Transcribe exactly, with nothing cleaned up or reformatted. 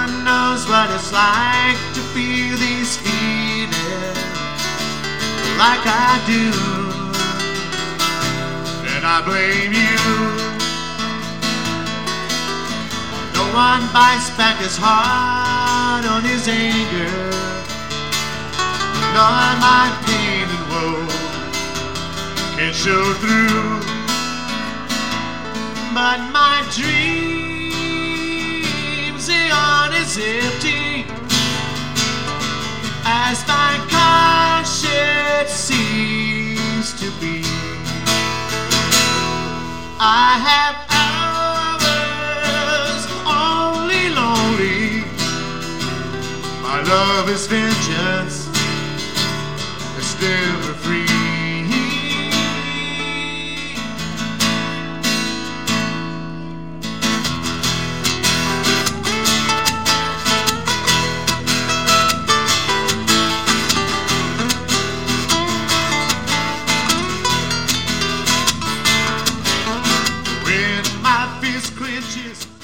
one knows what it's like to feel these feelings like I do, then I blame you. No one bites back as hard on his anger, nor my pain and woe can show through. But my dreams, they aren't as empty as my conscience seems to be. I have hours only lonely. My love is vengeance, it's never free. Clenches